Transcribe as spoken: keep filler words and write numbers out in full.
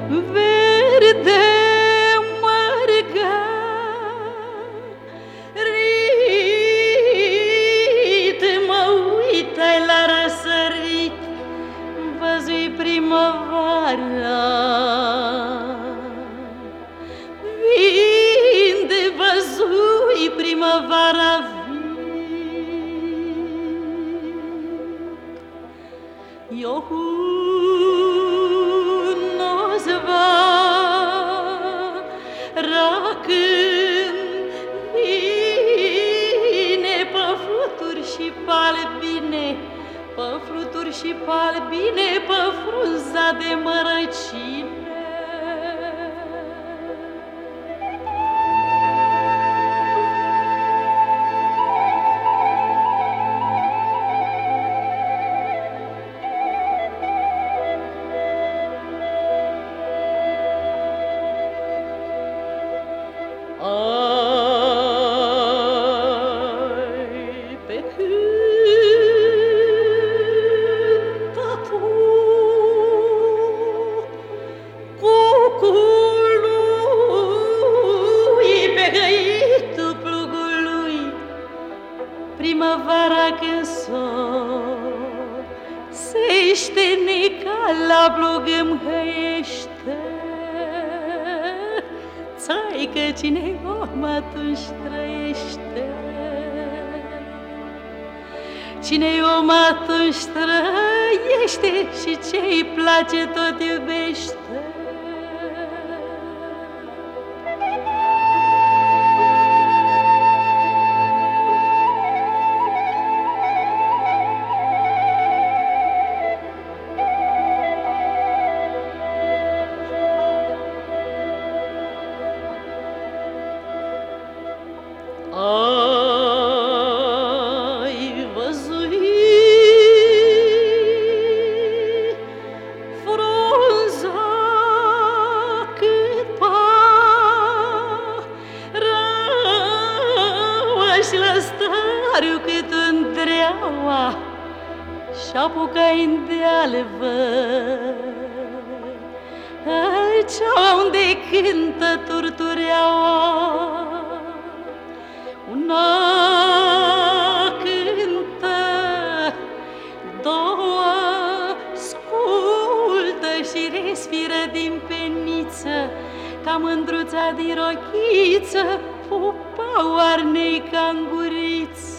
verde mărgărit, mă uitai la răsărit, văzui primăvara. Vinde, văzui primăvara, eu cunosc vara când vine pe fluturi și pe albine, pe fluturi și pe albine, pe frunza de mărăcine. Ai, pe cântatul cucului, pe găitul plugului, primăvara când sosește, nica la plug îmi hăiește. Țaică, cine om atunci trăiește, cine om atunci trăiește și ce-i place tot iubește. Ai văzui frunza cât paraua și lăstariu cât întreaua și apucai-n de-ale văceaua unde cântă turtureaua. Una cântă, două scultă și respiră din peniță, ca mândruța din rochiță, pupa oarnei ca în guriță.